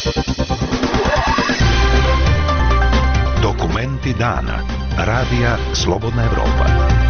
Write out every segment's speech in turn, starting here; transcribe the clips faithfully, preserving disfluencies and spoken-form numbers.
Dokumenti dana. Radija Slobodna Evropa.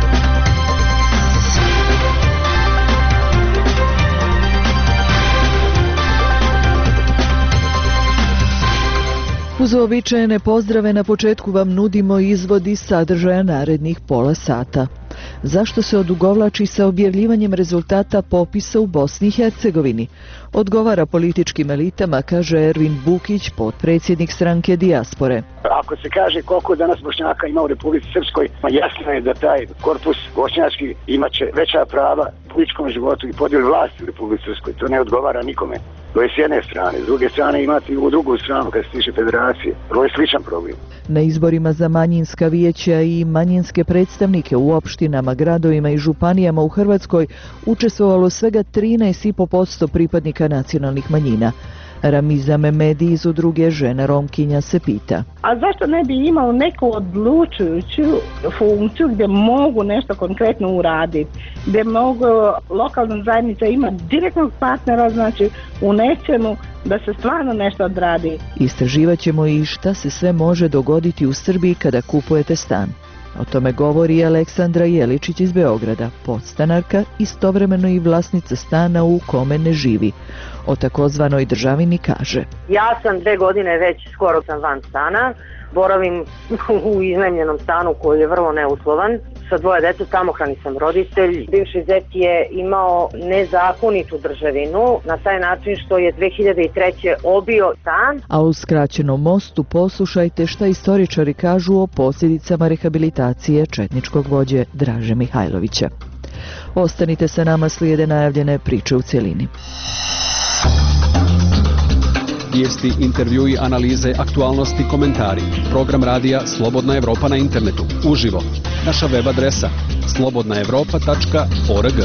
Uz uobičajene pozdrave na početku vam nudimo izvod iz sadržaja narednih pola sata. Zašto se odugovlači sa objavljivanjem rezultata popisa u Bosni i Hercegovini? Odgovara političkim elitama, kaže Ervin Bukić, potpredsjednik stranke Dijaspore. Ako se kaže koliko danas Bošnjaka ima u Republici Srpskoj, jasno je da taj korpus bošnjački imaće veća prava u političkom životu i podijeli vlasti u Republici Srpskoj. To ne odgovara nikome. To je s jedne strane. S druge strane imate i u drugu stranu kad se tiče federacije. To je sličan problem. Na izborima za manjinska vijeća i manjinske predstavnike u opštinama, gradovima i županijama u Hrvatskoj učestvovalo svega trinaest zarez pet posto pripadnika nacionalnih manjina. Ramiza Memedi iz udruge Žena Romkinja se pita. A zašto ne bi imao neku odlučujuću funkciju gdje mogu nešto konkretno uraditi? Gdje mogu lokalna zajednica imati direktnog partnera, znači u nečemu da se stvarno nešto odradi. Istraživat ćemo i šta se sve može dogoditi u Srbiji kada kupujete stan. O tome govori Aleksandra Jeličić iz Beograda, podstanarka, istovremeno i vlasnica stana u kome ne živi. O takozvanoj državini kaže. Ja sam dve godine već skoro sam van stana, boravim u iznajmljenom stanu koji je vrlo neuslovan. Sa dvoje dece, samohrani sam roditelj. Bivši zet je imao nezakonitu državinu na taj način što je dve hiljade treće obio stan. A u skraćenom mostu poslušajte šta istoričari kažu o posljedicama rehabilitacije četničkog vođe Draže Mihajlovića. Ostanite sa nama, slijede najavljene priče u cjelini. Vijesti, intervjui, analize, aktualnosti, komentari. Program radija Slobodna Evropa na internetu. Uživo. Naša web adresa slobodna evropa tačka org.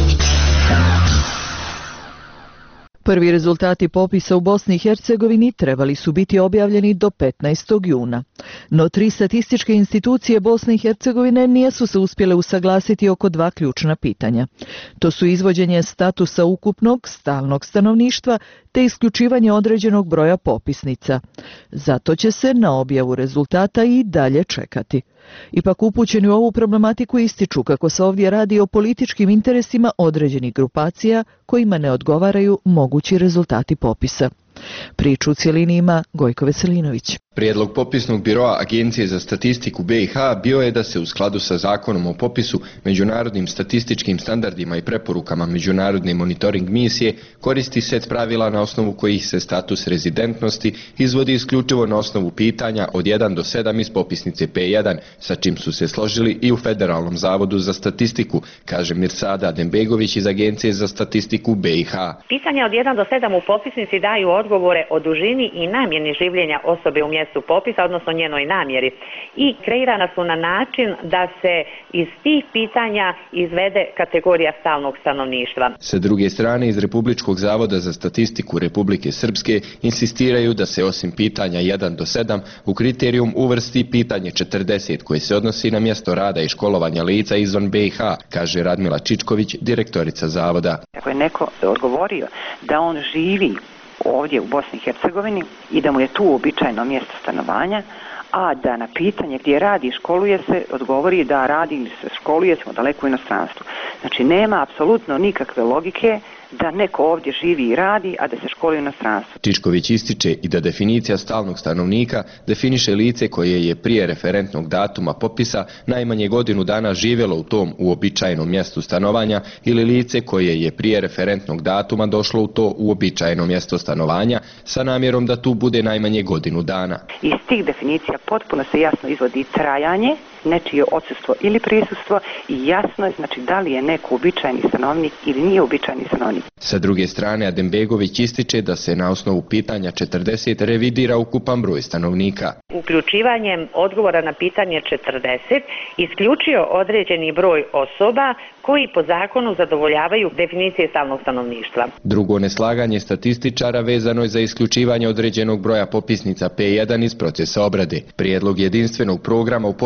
Prvi rezultati popisa u Bosni i Hercegovini trebali su biti objavljeni do petnaestog juna. No tri statističke institucije Bosne i Hercegovine nisu se uspjele usaglasiti oko dva ključna pitanja. To su izvođenje statusa ukupnog stalnog stanovništva te isključivanje određenog broja popisnica. Zato će se na objavu rezultata i dalje čekati. Ipak upućeni u ovu problematiku ističu kako se ovdje radi o političkim interesima određenih grupacija kojima ne odgovaraju mogući rezultati popisa. Priču u cjelini ima Gojko Veselinović. Prijedlog popisnog biroa Agencije za statistiku B i H bio je da se u skladu sa zakonom o popisu, međunarodnim statističkim standardima i preporukama međunarodne monitoring misije koristi set pravila na osnovu kojih se status rezidentnosti izvodi isključivo na osnovu pitanja od jedan do sedam iz popisnice P jedan, sa čim su se složili i u Federalnom zavodu za statistiku, kaže Mirsada Adembegović iz Agencije za statistiku B i H. Pitanja od jedan do sedam u popisnici daju odgovore o dužini i namjeni življenja osobe u mjestu popisa, odnosno njenoj namjeri. I kreirana su na način da se iz tih pitanja izvede kategorija stalnog stanovništva. Sa druge strane, iz Republičkog zavoda za statistiku Republike Srpske insistiraju da se osim pitanja jedan do sedam u kriterijum uvrsti pitanje četrdeset koje se odnosi na mjesto rada i školovanja lica izvan B i H, kaže Radmila Čičković, direktorica zavoda. Ako je neko odgovorio da on živi ovdje u Bosni i Hercegovini i da mu je tu uobičajeno mjesto stanovanja, a da na pitanje gdje radi i školuje se odgovori da radi ili se školuje se daleko u inostranstvu. Znači nema apsolutno nikakve logike da neko ovdje živi i radi, a da se školuje u inostranstvu. Čičković ističe i da definicija stalnog stanovnika definiše lice koje je prije referentnog datuma popisa najmanje godinu dana živjelo u tom uobičajenom mjestu stanovanja ili lice koje je prije referentnog datuma došlo u to uobičajeno mjesto stanovanja sa namjerom da tu bude najmanje godinu dana. Iz tih definicija potpuno se jasno izvodi trajanje, nečije odsustvo ili prisustvo i jasno je znači da li je neko uobičajeni stanovnik ili nije uobičajeni stanovnik. Sa druge strane, Adembegović ističe da se na osnovu pitanja četrdeset revidira ukupan broj stanovnika. Uključivanjem odgovora na pitanje četrdeset isključio određeni broj osoba koji po zakonu zadovoljavaju definicije stalnog stanovništva. Drugo neslaganje statističara vezano je za isključivanje određenog broja popisnica P jedan iz procesa obrade. Prijedlog jedinstvenog programa u potpunosti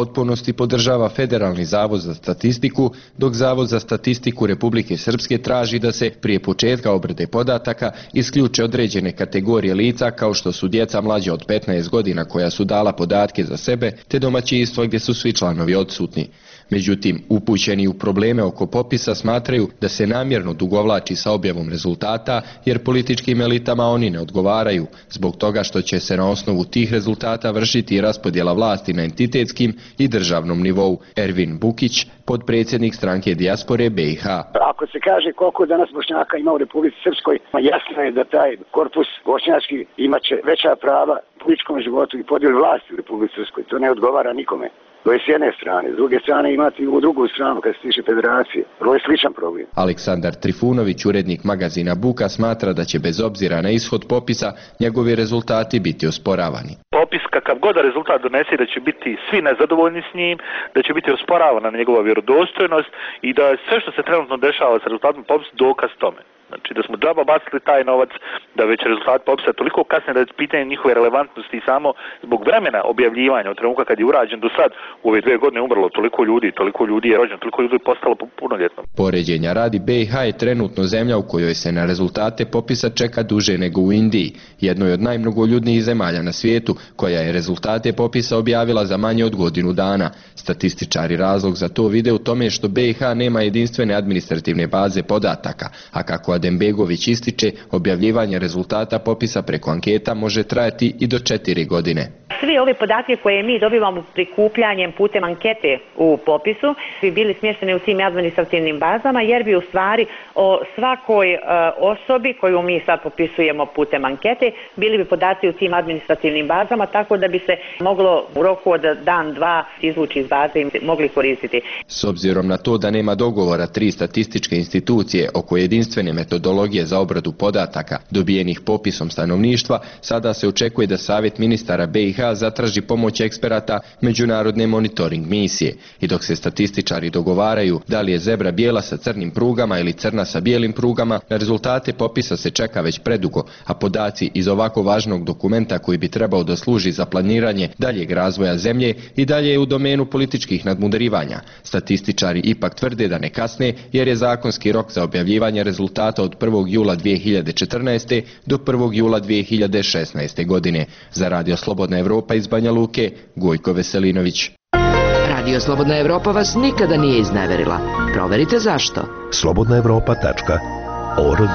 potpunosti podržava Federalni zavod za statistiku, dok Zavod za statistiku Republike Srpske traži da se prije početka obrade podataka isključe određene kategorije lica kao što su djeca mlađa od petnaest godina koja su dala podatke za sebe, te domaćinstva gdje su svi članovi odsutni. Međutim, upućeni u probleme oko popisa smatraju da se namjerno dugovlači sa objavom rezultata jer političkim elitama oni ne odgovaraju, zbog toga što će se na osnovu tih rezultata vršiti raspodjela vlasti na entitetskim i državnom nivou. Ervin Bukić, podpredsjednik stranke Dijaspore B i H. Ako se kaže koliko danas Bošnjaka ima u Republici Srpskoj, jasno je da taj korpus bošnjački imaće veća prava u političkom životu i podjeli vlasti u Republici Srpskoj. To ne odgovara nikome. To je s jedne strane. S druge strane imate i u drugu stranu kad se tiče federacije. To je sličan problem. Aleksandar Trifunović, urednik magazina Buka, smatra da će bez obzira na ishod popisa njegovi rezultati biti osporavani. Popis kakav god rezultat donese da će biti svi nezadovoljni s njim, da će biti osporavana njegova vjerodostojnost i da sve što se trenutno dešava s rezultatom popisa dokaz tome. Znači da smo džaba bacili taj novac, da već rezultat popisa toliko kasne da je pitanje njihove relevantnosti samo zbog vremena objavljivanja od trenutka kad je urađen do sad u ove dvije godine umrlo toliko ljudi, toliko ljudi je rođeno, toliko ljudi je postalo punoljetno. Poređenja radi, B i H je trenutno zemlja u kojoj se na rezultate popisa čeka duže nego u Indiji, jednoj od najmnogoljudnijih zemalja na svijetu, koja je rezultate popisa objavila za manje od godinu dana. Statističari razlog za to vide u tome što B i H nema jedinstvene administrativne baze podataka, a kako Adembegović ističe, objavljivanje rezultata popisa preko anketa može trajati i do četiri godine. Svi ovi podatke koje mi dobivamo prikupljanjem putem ankete u popisu bi bili smješteni u tim administrativnim bazama jer bi u stvari o svakoj e, osobi koju mi sad popisujemo putem ankete bili bi podaci u tim administrativnim bazama tako da bi se moglo u roku od dan, dva izvući iz baze i mogli koristiti. S obzirom na to da nema dogovora tri statističke institucije oko jedinstvene metodologije za obradu podataka dobijenih popisom stanovništva, sada se očekuje da Savjet ministara B i H zatraži pomoć eksperata međunarodne monitoring misije. I dok se statističari dogovaraju da li je zebra bijela sa crnim prugama ili crna sa bijelim prugama, na rezultate popisa se čeka već predugo, a podaci iz ovako važnog dokumenta koji bi trebao da služi za planiranje daljeg razvoja zemlje i dalje je u domenu političkih nadmudrivanja. Statističari ipak tvrde da ne kasne jer je zakonski rok za objavljivanje rezultata od prvog jula dvije hiljade četrnaeste. do prvog jula dvije hiljade šesnaeste. godine. Za Radio Slobodna Evropa iz Banja Luke, Gojko Veselinović. Radio Slobodna Evropa vas nikada nije izneverila. Proverite zašto. slobodna evropa tačka org.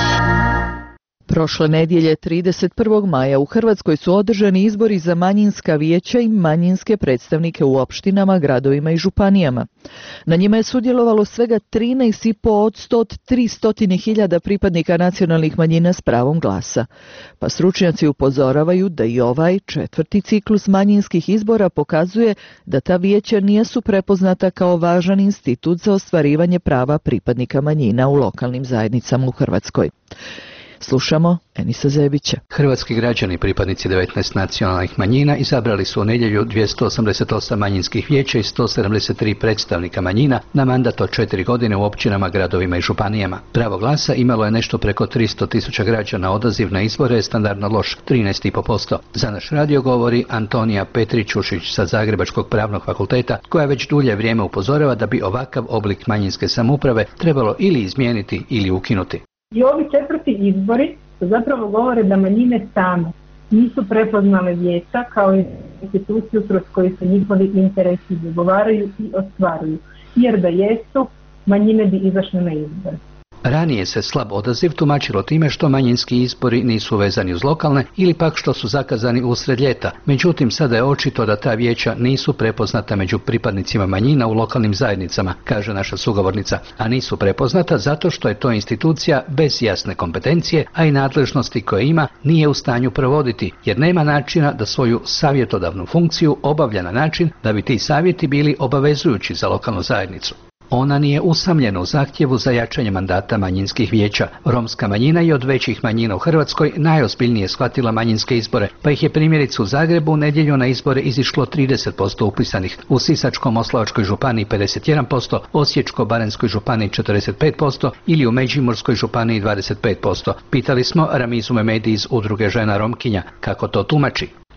Prošle nedjelje trideset prvog maja u Hrvatskoj su održani izbori za manjinska vijeća i manjinske predstavnike u opštinama, gradovima i županijama. Na njima je sudjelovalo svega trinaest i po posto od tristo hiljada pripadnika nacionalnih manjina s pravom glasa. Pa stručnjaci upozoravaju da i ovaj četvrti ciklus manjinskih izbora pokazuje da ta vijeća nisu prepoznata kao važan institut za ostvarivanje prava pripadnika manjina u lokalnim zajednicama u Hrvatskoj. Slušamo Enisa Zebića. Hrvatski građani, pripadnici devetnaest nacionalnih manjina, izabrali su u nedjelju dvjesto osamdeset osam manjinskih vijeća i sto sedamdeset tri predstavnika manjina na mandat od četiri godine u općinama, gradovima i županijama. Pravo glasa imalo je nešto preko tristo tisuća građana, odaziv na izbore je standardno loš, trinaest i pet posto. Za naš radio govori Antonija Petričušić sa Zagrebačkog pravnog fakulteta, koja već dulje vrijeme upozorava da bi ovakav oblik manjinske samouprave trebalo ili izmijeniti ili ukinuti. I ovi četvrti izbori zapravo govore da manjine same nisu prepoznale vijeća kao instituciju kroz koju se njihovi interesi dogovaraju i ostvaruju, jer da jesu, manjine bi izašle na izbore. Ranije se slab odaziv tumačilo time što manjinski izbori nisu vezani uz lokalne ili pak što su zakazani usred ljeta. Međutim, sada je očito da ta vijeća nisu prepoznata među pripadnicima manjina u lokalnim zajednicama, kaže naša sugovornica, a nisu prepoznata zato što je to institucija bez jasne kompetencije, a i nadležnosti koje ima nije u stanju provoditi, jer nema načina da svoju savjetodavnu funkciju obavlja na način da bi ti savjeti bili obavezujući za lokalnu zajednicu. Ona nije usamljena u zahtjevu za jačanje mandata manjinskih vijeća. Romska manjina je od većih manjina u Hrvatskoj najozbiljnije shvatila manjinske izbore, pa ih je primjerice u Zagrebu u nedjelju na izbore izišlo trideset posto upisanih, u Sisačko-moslavačkoj županiji pedeset jedan posto, Osječko-baranjskoj županiji četrdeset pet posto ili u Međimurskoj županiji dvadeset pet posto. Pitali smo Ramizu Memedi iz Udruge žena Romkinja kako to tumači.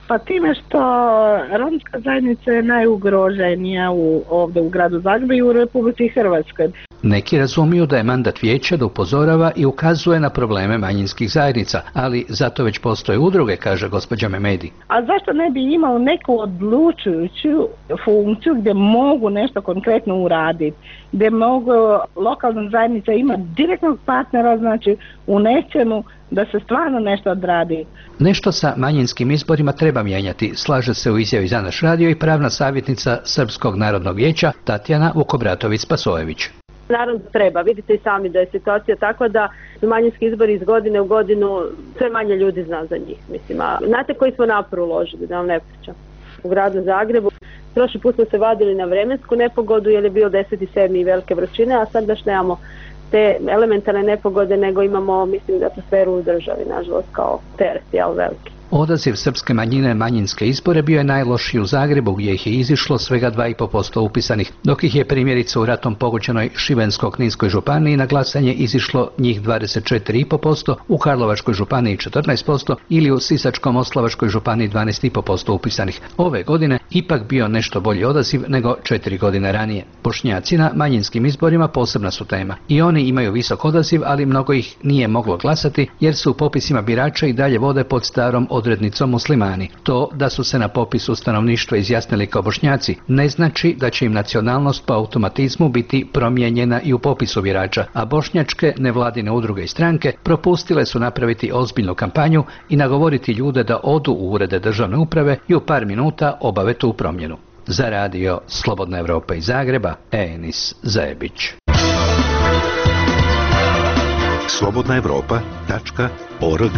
Pa time što romska zajednica je najugroženija u, ovdje u gradu Zagrebu i u Republici Hrvatskoj. Neki razumiju da je mandat vijeća da upozorava i ukazuje na probleme manjinskih zajednica, ali zato već postoje udruge, kaže gospođa Memedi. A zašto ne bi imao neku odlučujuću funkciju gdje mogu nešto konkretno uraditi, gdje mogu lokalna zajednica ima direktnog partnera, znači u nečemu da se stvarno nešto odradi. Nešto sa manjinskim izborima treba mijenjati, slaže se u izjavi za naš radio i pravna savjetnica Srpskog narodnog vijeća Tatjana Vukobratović-Spasojević. Naravno treba, vidite i sami da je situacija takva da su manjinski izbori iz godine u godinu, sve manje ljudi zna za njih. Mislim, a znate koji smo napor uložili, da vam ne pričam, u gradu Zagrebu. Prošli put smo se vadili na vremensku nepogodu jer je bio deset sedam i velike vrućine, a sad baš nemamo te elementarne nepogode, nego imamo, mislim, atmosferu u državi, nažalost, kao teret, jel, veliki. Odaziv srpske manjine manjinske izbore bio je najlošiji u Zagrebu, gdje ih je izišlo svega dva i po posto upisanih, dok ih je primjerice u ratom pogođenoj Šibensko-kninskoj županiji na glasanje izišlo njih dvadeset četiri i po posto, u Karlovačkoj županiji četrnaest posto ili u Sisačko-moslavačkoj županiji dvanaest i po posto upisanih. Ove godine ipak bio nešto bolji odaziv nego četiri godine ranije. Bošnjaci na manjinskim izborima posebna su tema. I oni imaju visok odaziv, ali mnogo ih nije moglo glasati jer su u popisima birača i dalje vode pod starom odrednicom muslimani. To da su se na popisu stanovništva izjasnili kao Bošnjaci ne znači da će im nacionalnost po automatizmu biti promijenjena i u popisu birača, a bošnjačke nevladine udruge i stranke propustile su napraviti ozbiljnu kampanju i nagovoriti ljude da odu u urede državne uprave i u par minuta obave tu promjenu. Za radio Slobodna Evropa iz Zagreba, Enis Zajebić. slobodna evropa tačka org.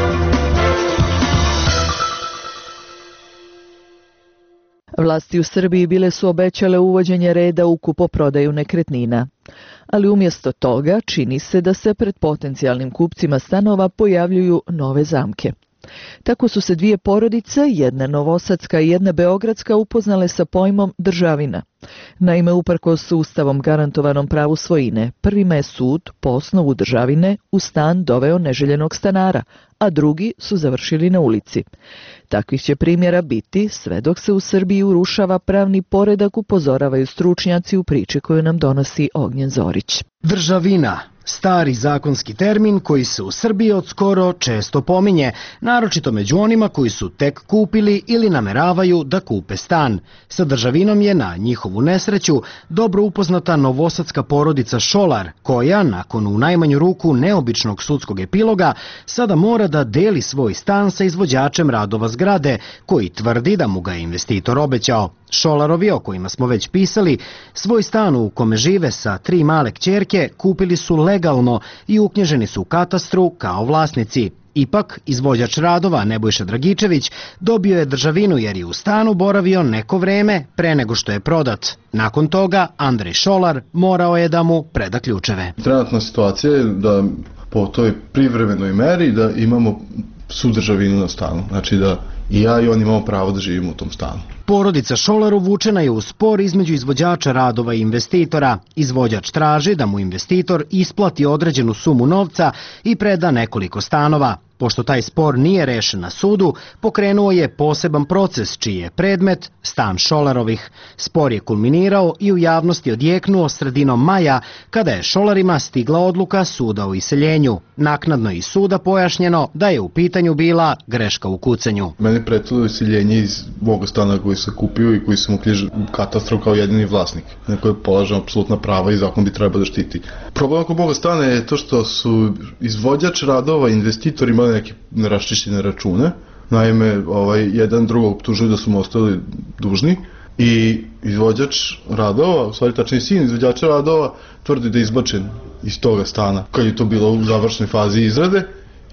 Vlasti u Srbiji bile su obećale uvođenje reda u kupoprodaju nekretnina. Ali umjesto toga čini se da se pred potencijalnim kupcima stanova pojavljuju nove zamke. Tako su se dvije porodice, jedna novosadska i jedna beogradska, upoznale sa pojmom državina. Naime, uprkos s ustavom garantovanom pravu svojine, prvima je sud po osnovu državine u stan doveo neželjenog stanara, a drugi su završili na ulici. Takvih će primjera biti sve dok se u Srbiji urušava pravni poredak, upozoravaju stručnjaci u priči koju nam donosi Ognjen Zorić. Državina, stari zakonski termin koji se u Srbiji od skoro često pominje, naročito među onima koji su tek kupili ili nameravaju da kupe stan. Sa državinom je na njihovu nesreću dobro upoznata novosadska porodica Šolar, koja, nakon u najmanju ruku neobičnog sudskog epiloga, sada mora da deli svoj stan sa izvođačem radova zgrade, koji tvrdi da mu ga je investitor obećao. Šolarovi, o kojima smo već pisali, svoj stan u kome žive sa tri male kćerke kupili su legalno i uknjiženi su u katastru kao vlasnici. Ipak, izvođač radova Nebojša Dragičević dobio je državinu jer je u stanu boravio neko vreme pre nego što je prodat. Nakon toga, Andrej Šolar morao je da mu preda ključeve. Trenutna situacija je da po toj privremenoj meri da imamo sudržavinu na stanu. Znači da i ja i on imamo pravo da živimo u tom stanu. Porodica Šolar uvučena je u spor između izvođača radova i investitora. Izvođač traži da mu investitor isplati određenu sumu novca i preda nekoliko stanova. Pošto taj spor nije rešen na sudu, pokrenuo je poseban proces čiji je predmet stan Šolarovih. Spor je kulminirao i u javnosti odjeknuo sredinom maja, kada je Šolarima stigla odluka suda o iseljenju. Naknadno je iz suda pojašnjeno da je u pitanju bila greška u kucanju. Meni pretilo iseljenje iz moga stana koji sam kupio i koji sam uknjižio u katastru kao jedini vlasnik, na koje polažem apsolutna prava i zakon bi trebao da štiti. Problem oko moga stana je to što su izvođač radova i investitor imali neke neraščišćene račune. Naime, ovaj, jedan drugog optužuju da su mu ostali dužni i izvođač radova, u stvari tačnije sin izvođača radova, tvrdi da je izbačen iz toga stana kad je to bilo u završnoj fazi izrade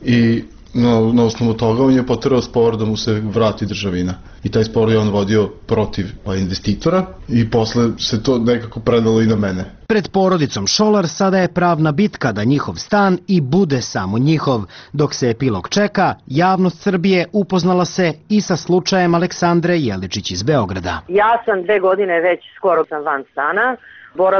i na, na osnovu toga on je poterao spor da mu se vrati državina. I taj spor je on vodio protiv pa, investitora i posle se to nekako predalo i na mene. Pred porodicom Šolar sada je pravna bitka da njihov stan i bude samo njihov. Dok se epilog čeka, javnost Srbije upoznala se i sa slučajem Aleksandre Jeličić iz Beograda. Ja sam dve godine već skoro sam van stana, boravim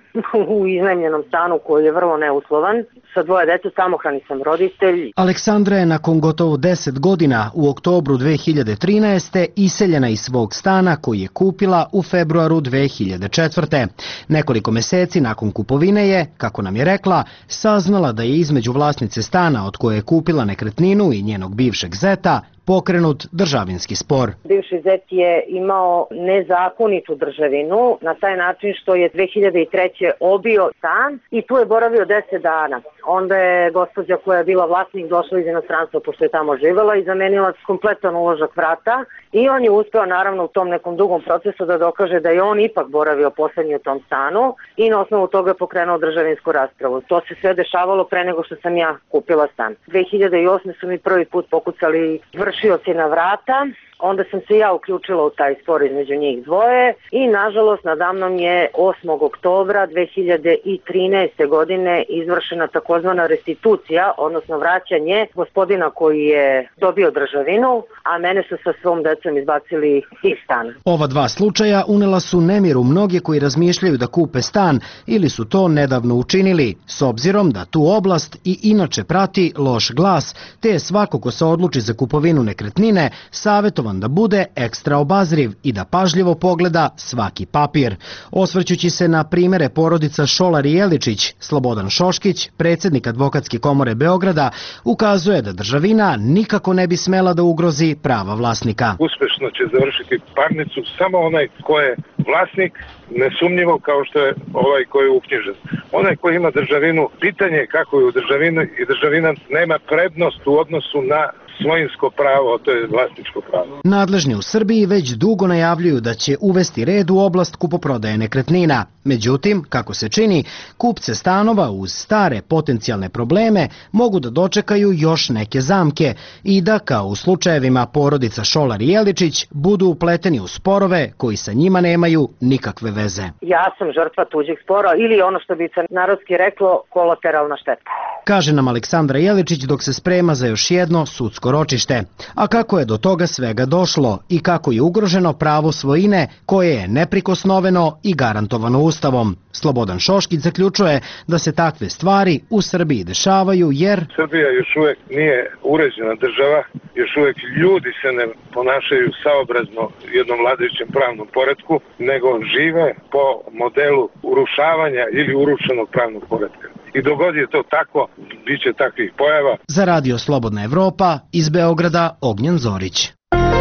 u iznajmljenom stanu koji je vrlo neuslovan. Sa dvoje dece, samohrani sam roditelj. Aleksandra je nakon gotovo deset godina u oktobru dve hiljade trinaeste. iseljena iz svog stana koji je kupila u februaru dve hiljade četvrte. Nekoliko meseci nakon kupovine je, kako nam je rekla, saznala da je između vlasnice stana od koje je kupila nekretninu i njenog bivšeg zeta pokrenut državinski spor. Bivši zet je imao nezakonitu državinu na taj način što je dve hiljade treće. obio stan i tu je boravio deset dana. Onda je gospođa koja je bila vlasnik došla iz inostranstva pošto je tamo živela i zamenila kompletan uložak vrata i on je uspeo naravno u tom nekom dugom procesu da dokaže da je on ipak boravio poslednji u tom stanu i na osnovu toga je pokrenuo državinsku raspravu. To se sve dešavalo pre nego što sam ja kupila stan. dve hiljade osme. su mi prvi put pokucali vršioci na vrata. Onda sam se ja uključila u taj spor između njih dvoje i nažalost nadamnom je osmog oktobra dve hiljade trinaeste. godine izvršena takozvana restitucija, odnosno vraćanje gospodina koji je dobio državinu, a mene su sa svom decom izbacili iz stana. Ova dva slučaja unela su nemir u mnoge koji razmišljaju da kupe stan ili su to nedavno učinili, s obzirom da tu oblast i inače prati loš glas, te je svako ko se odluči za kupovinu nekretnine savjetovan da bude ekstra obazriv i da pažljivo pogleda svaki papir. Osvrćući se na primere porodica Šolar i Jeličić, Slobodan Šoškić, predsjednik Advokatske komore Beograda, ukazuje da državina nikako ne bi smela da ugrozi prava vlasnika. Uspešno će završiti parnicu samo onaj ko je vlasnik, nesumnjivo kao što je ovaj koji je uknjižen. Onaj koji ima državinu, pitanje je kako je u državini i državina nema prednost u odnosu na svojinsko pravo, to je vlasničko pravo. Nadležni u Srbiji već dugo najavljuju da će uvesti red u oblast kupoprodaje nekretnina. Međutim, kako se čini, kupce stanova uz stare potencijalne probleme mogu da dočekaju još neke zamke i da, kao u slučajevima porodica Šolar i Jeličić, budu upleteni u sporove koji sa njima nemaju nikakve veze. Ja sam žrtva tuđih spora ili ono što bi se narodski reklo kolateralna šteta. Kaže nam Aleksandra Jeličić dok se sprema za još jedno sudsko ročište. A kako je do toga svega došlo i kako je ugroženo pravo svojine koje je neprikosnoveno i garantovano Ustavom. Slobodan Šoškić zaključuje da se takve stvari u Srbiji dešavaju jer Srbija još uvijek nije uređena država, još uvijek ljudi se ne ponašaju saobrazno jednom vladajućem pravnom poretku, nego žive po modelu urušavanja ili urušenog pravnog poretka. I dogod je to tako, bit će takvih pojava. Za Radio Slobodna Evropa iz Beograda Ognjen Zorić.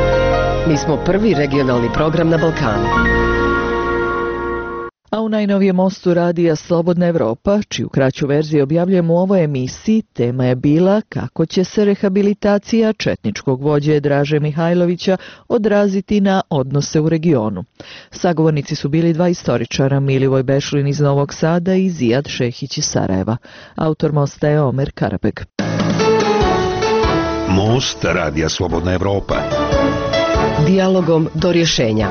Mi smo prvi regionalni program na Balkanu. A u najnovijem mostu radija Slobodna Evropa, čiju kraću verziju objavljujemo u ovoj emisiji, tema je bila kako će se rehabilitacija četničkog vođe Draže Mihajlovića odraziti na odnose u regionu. Sagovornici su bili dva istoričara, Milivoj Bešlin iz Novog Sada i Zijad Šehić iz Sarajeva. Autor mosta je Omer Karabek. Most radija Slobodna Evropa. Dijalogom do rješenja.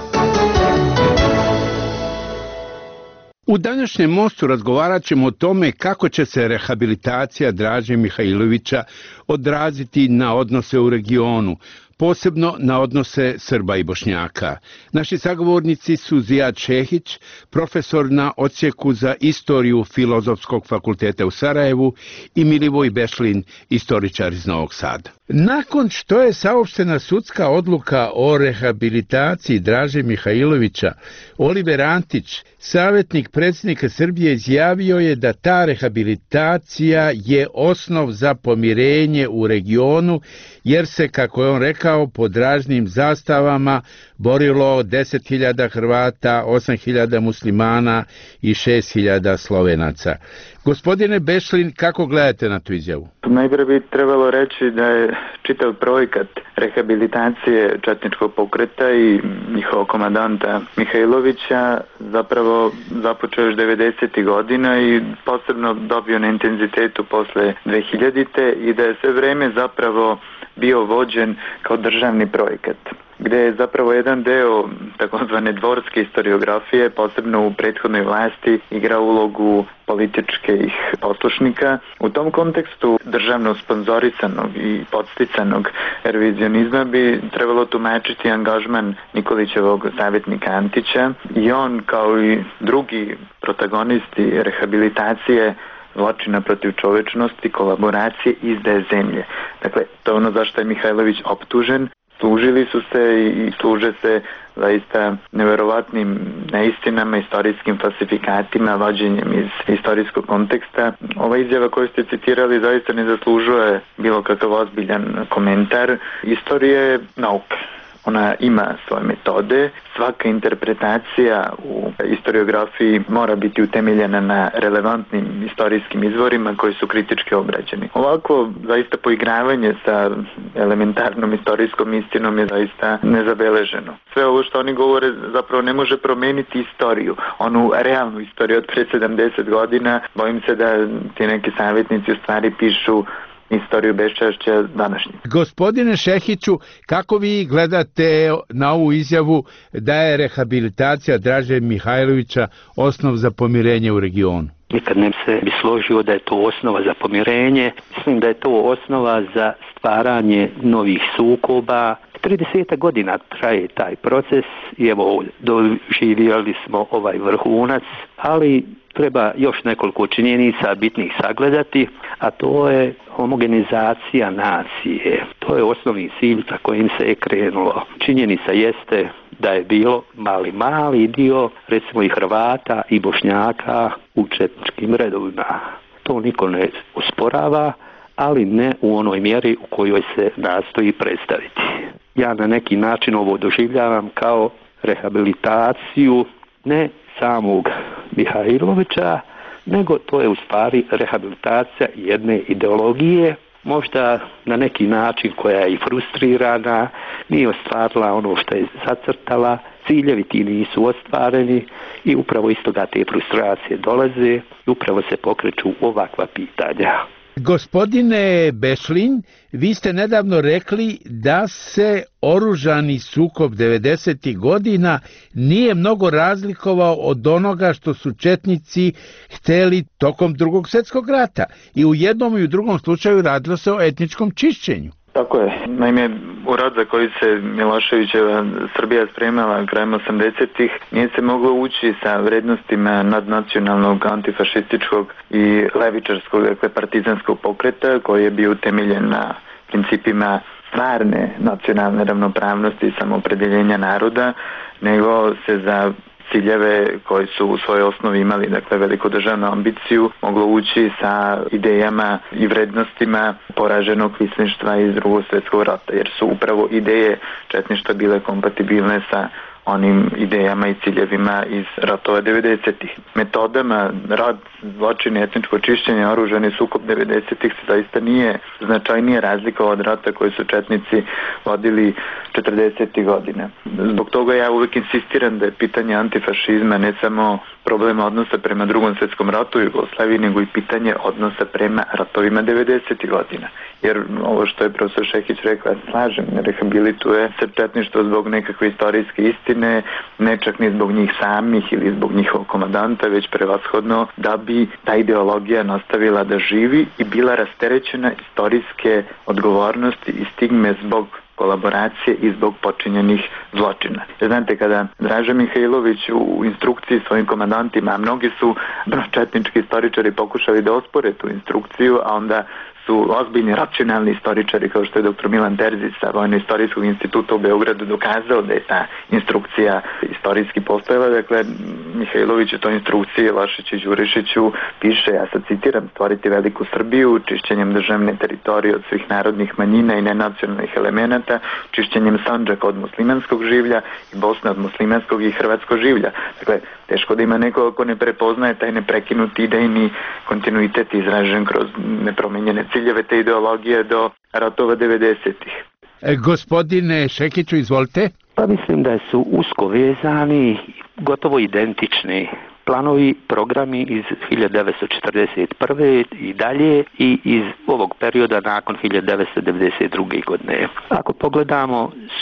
U današnjem mostu razgovarat ćemo o tome kako će se rehabilitacija Draže Mihajlovića odraziti na odnose u regionu, posebno na odnose Srba i Bošnjaka. Naši sagovornici su Zijad Šehić, profesor na odsjeku za istoriju Filozofskog fakulteta u Sarajevu i Milivoj Bešlin, istoričar iz Novog Sada. Nakon što je saopštena sudska odluka o rehabilitaciji Draže Mihajlovića, Oliver Antić, savjetnik predsjednika Srbije, izjavio je da ta rehabilitacija je osnov za pomirenje u regionu, jer se, kako je on rekao, pod raznim zastavama borilo deset hiljada Hrvata, osam hiljada muslimana i šest hiljada Slovenaca. Gospodine Bešlin, kako gledate na tu izjavu? Najprije bi trebalo reći da je čitav projekat rehabilitacije četničkog pokreta i njihovog komandanta Mihajlovića zapravo započeo još devedesetih godina i posebno dobio na intenzitetu posle dve hiljadite. i da je sve vreme zapravo bio vođen kao državni projekat. gde je zapravo jedan deo takozvane dvorske historiografije, posebno u prethodnoj vlasti, igra ulogu političkih poslušnika. U tom kontekstu državno sponzorisanog i podsticanog revizionizma bi trebalo tumačiti angažman Nikolićevog savjetnika Antića i on kao i drugi protagonisti rehabilitacije zločina protiv čovečnosti, kolaboracije, izdaje zemlje. Dakle, to je ono zašto je Mihajlović optužen. Služili su se i služe se zaista neverovatnim neistinama, istorijskim falsifikatima, vođenjem iz istorijskog konteksta. Ova izjava koju ste citirali zaista ne zaslužuje bilo kakav ozbiljan komentar. Istorija je nauka. Ona ima svoje metode, svaka interpretacija u historiografiji mora biti utemeljena na relevantnim istorijskim izvorima koji su kritički obrađeni. Ovako, zaista poigravanje sa elementarnom istorijskom istinom je zaista nezabeleženo. Sve ovo što oni govore zapravo ne može promeniti istoriju, onu realnu istoriju od pre sedamdeset godina. Bojim se da ti neki savjetnici u stvari pišu istoriju beščašća današnje. Gospodine Šehiću, kako vi gledate na ovu izjavu da je rehabilitacija Draže Mihajlovića osnov za pomirenje u regionu? Nikad ne se bi složio da je to osnova za pomirenje. Mislim da je to osnova za stvaranje novih sukoba. trideset godina traje taj proces i evo doživjeli smo ovaj vrhunac, ali treba još nekoliko činjenica bitnih sagledati, a to je homogenizacija nacije. To je osnovni cilj za kojim se je krenulo. Činjenica jeste da je bilo mali, mali dio, recimo i Hrvata i Bošnjaka u četničkim redovima. To niko ne osporava, ali ne u onoj mjeri u kojoj se nastoji predstaviti. Ja na neki način ovo doživljavam kao rehabilitaciju ne samog Mihajlovića, nego to je u stvari rehabilitacija jedne ideologije, možda na neki način koja je i frustrirana, nije ostvarila ono što je zacrtala, ciljevi ti nisu ostvareni i upravo iz toga te frustracije dolaze i upravo se pokreću ovakva pitanja. Gospodine Bešlin, vi ste nedavno rekli da se oružani sukob devedesetih godina nije mnogo razlikovao od onoga što su četnici hteli tokom Drugog svjetskog rata. I u jednom i u drugom slučaju radilo se o etničkom čišćenju. Tako je. Naime, u rat za koji se Miloševićeva Srbija spremala krajem osamdesetih nije se moglo ući sa vrednostima nadnacionalnog, antifašističkog i levičarskog, dakle partizanskog pokreta koji je bio utemeljen na principima stvarne nacionalne ravnopravnosti i samoopredeljenja naroda, nego se za ciljeve koji su u svojoj osnovi imali, dakle velikodržavnu ambiciju, moglo ući sa idejama i vrednostima poraženog kvisništva iz Drugog svjetskog rata, jer su upravo ideje četništva bile kompatibilne sa onim idejama i ciljevima iz ratova devedesetih. Metodama rad, zločine, etničko čišćenje, oružani sukob devedesetih se zaista nije značajnije razlika od rata koji su četnici vodili četrdesetih godina. Zbog toga ja uvijek insistiram da je pitanje antifašizma ne samo problem odnosa prema Drugom svjetskom ratu u Jugoslaviji, nego i pitanje odnosa prema ratovima devedesetih godina. Jer ovo što je profesor Šehić rekla, slažem, rehabilituje se četništvo zbog nekakve istorijske istine, ne čak ni zbog njih samih ili zbog njihovog komandanta, već prevashodno da bi ta ideologija nastavila da živi i bila rasterećena istorijske odgovornosti i stigme zbog kolaboracije i zbog počinjenih zločina. Znate, kada Draža Mihajlović u instrukciji svojim komandantima, a mnogi su četnički istoričari pokušali da ospore tu instrukciju, a onda su ozbiljni racionalni istoričari kao što je doktor Milan Terzić sa Vojno-istorijskog instituta u Beogradu dokazao da je ta instrukcija istorijski postojala. Dakle, Mihajlović u toj instrukciji Lašiću i Đurišiću piše, ja sad citiram, stvoriti veliku Srbiju čišćenjem državne teritorije od svih narodnih manjina i nenacionalnih elemenata, čišćenjem Sandžaka od muslimanskog življa i Bosne od muslimanskog i hrvatskog življa. Dakle, teško da ima neko ko ne prepoznaje taj neprekinuti idejni kontinuitet izražen kroz nepromenjene ciljeve te ideologije do ratova devedesetih. E, gospodine Šekiću, izvolite. Pa mislim da su usko vezani, gotovo identični planovi, programi iz hiljadu devetsto četrdeset prve i dalje i iz ovog perioda nakon hiljadu devetsto devedeset druge godine. Ako pogledamo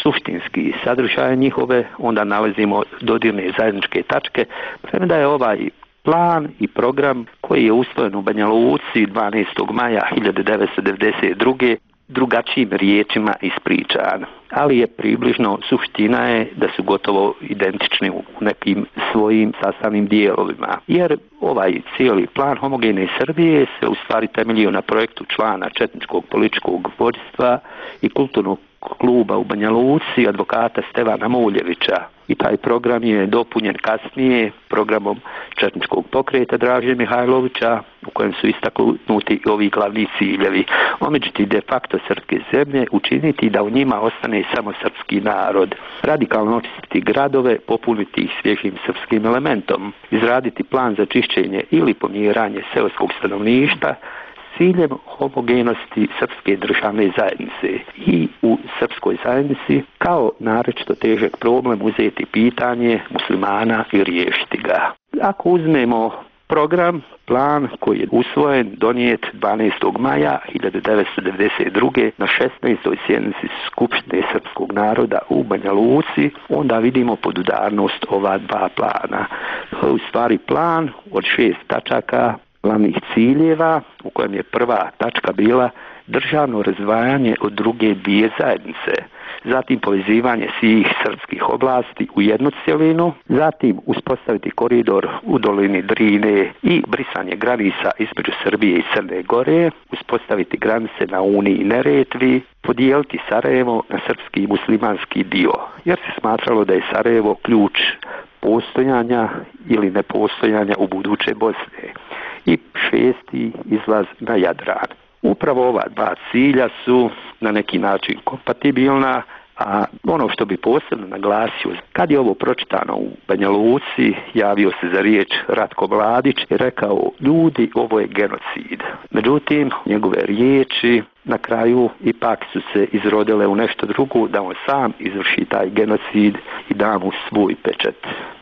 suštinski sadržaje njihove, onda nalazimo dodirne zajedničke tačke, premda je ovaj plan i program koji je usvojen u Banja Luci dvanaestog maja hiljadu devetsto devedeset druge drugačijim riječima ispričan, ali je približno, suština je da su gotovo identični u nekim svojim sastavnim dijelovima, jer ovaj cijeli plan homogene Srbije se u stvari temeljio na projektu člana četničkog političkog vođstva i kulturnog kluba u Banja Luci, advokata Stevana Muljevića. I taj program je dopunjen kasnije programom četničkog pokreta Draže Mihajlovića, u kojem su istaknuti ovi glavni ciljevi. Omeđiti de facto srpske zemlje, učiniti da u njima ostane samo srpski narod, radikalno očistiti gradove, popuniti ih svježim srpskim elementom, izraditi plan za čišćenje ili pomjeranje seoskog stanovništva, ciljem homogenosti srpske državne zajednice i u srpskoj zajednici kao naročito težak problem uzeti pitanje muslimana i riješiti ga. Ako uzmemo program, plan koji je usvojen, donijet dvanaestog maja hiljadu devetsto devedeset druge na šesnaestoj sjednici Skupštine srpskog naroda u Banja Luci, onda vidimo podudarnost ova dva plana. U stvari plan od šest tačaka glavnih ciljeva, u kojem je prva tačka bila državno razdvajanje od druge dvije zajednice, zatim povezivanje svih srpskih oblasti u jednu cjelinu, zatim uspostaviti koridor u dolini Drine i brisanje granica između Srbije i Crne Gore, uspostaviti granice na Uni i Neretvi, podijeliti Sarajevo na srpski i muslimanski dio, jer se smatralo da je Sarajevo ključ postojanja ili nepostojanja u buduće Bosne. I šesti, izlaz na Jadran. Upravo ova dva cilja su na neki način kompatibilna, a ono što bi posebno naglasio, kad je ovo pročitano u Banja Luci, javio se za riječ Ratko Mladić i rekao: ljudi, ovo je genocid. Međutim, njegove riječi na kraju ipak su se izrodile u nešto drugo, da on sam izvrši taj genocid i da mu svoj pečat.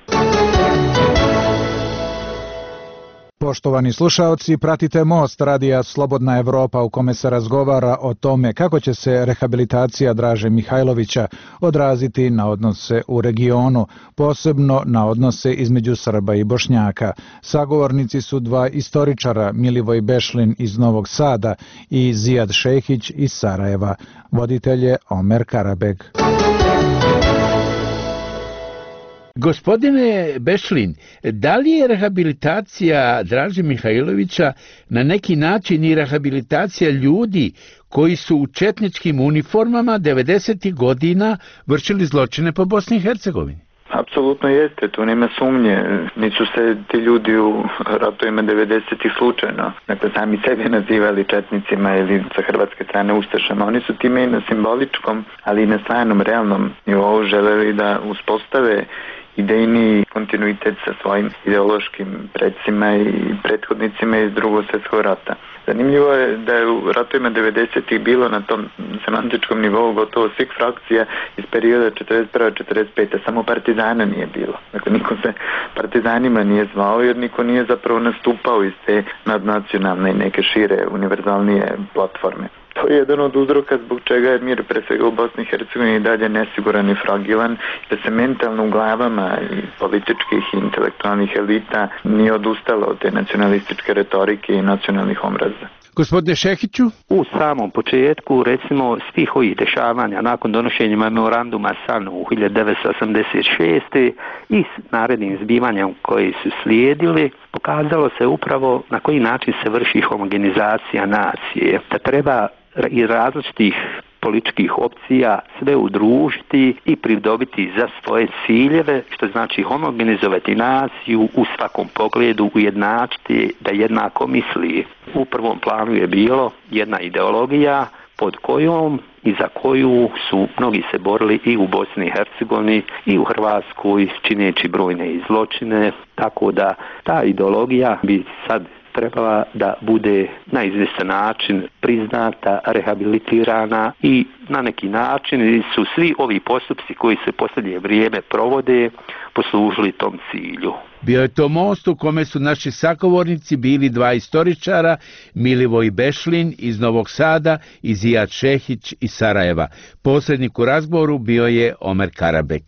Poštovani slušaoci, pratite Most radija Slobodna Evropa u kome se razgovara o tome kako će se rehabilitacija Draže Mihajlovića odraziti na odnose u regionu, posebno na odnose između Srba i Bošnjaka. Sagovornici su dva istoričara, Milivoj Bešlin iz Novog Sada i Zijad Šehić iz Sarajeva. Voditelj je Omer Karabeg. Gospodine Bešlin, da li je rehabilitacija Draže Mihajlovića na neki način i rehabilitacija ljudi koji su u četničkim uniformama devedesetih godina vršili zločine po Bosni i Hercegovini? Apsolutno jeste, tu nema sumnje. Nisu se ti ljudi u ratovima devedesetih slučajno, dakle, sami sebe nazivali četnicima ili sa hrvatske strane ustašama. Oni su time i na simboličkom, ali i na stvarnom, realnom nivou želeli da uspostave idejni kontinuitet sa svojim ideološkim predsima i prethodnicima iz drugog svjetskog rata. Zanimljivo je da je u ratovima devedesetih bilo na tom semantičkom nivou gotovo svih frakcija iz perioda četrdeset prve do četrdeset pete Samo partizana nije bilo. Dakle, niko se partizanima nije zvao jer niko nije zapravo nastupao iz te nadnacionalne i neke šire, univerzalnije platforme. To je jedan od uzroka zbog čega je mir pre svega u Bosni i Hercegovini i dalje nesiguran i fragilan, da se mentalno u glavama i političkih i intelektualnih elita nije odustalo od te nacionalističke retorike i nacionalnih omraza. Gospodine Šehiću? U samom početku, recimo, svih ovih dešavanja nakon donošenja memoranduma Sanu u hiljadu devetsto osamdeset šeste i s narednim zbivanjem koji su slijedili, pokazalo se upravo na koji način se vrši homogenizacija nacije. Da treba i različitih političkih opcija sve udružiti i pridobiti za svoje ciljeve, što znači homogenizovati naciju u svakom pogledu, ujednačiti da jednako misli. U prvom planu je bilo jedna ideologija pod kojom i za koju su mnogi se borili i u Bosni i Hercegovini i u Hrvatskoj, čineći brojne zločine, tako da ta ideologija bi sad trebala da bude na izvjestan način priznata, rehabilitirana i na neki način su svi ovi postupci koji se posljednje vrijeme provode poslužili tom cilju. Bio je to most u kome su naši sagovornici bili dva istoričara, Milivoj Bešlin iz Novog Sada i Zijad Šehić iz Sarajeva. Posrednik u razgovoru bio je Omer Karabek.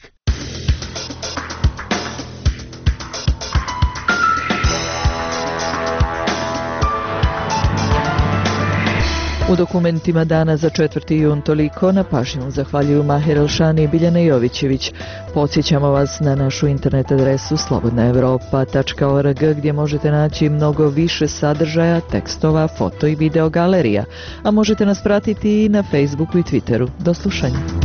U dokumentima dana za četvrti jun toliko, na pažnju zahvaljuju Mahir Elšani i Biljana Jovićević. Podsjećamo vas na našu internet adresu slobodna evropa tačka org gdje možete naći mnogo više sadržaja, tekstova, foto i video galerija, a možete nas pratiti i na Facebooku i Twitteru. Do slušanja.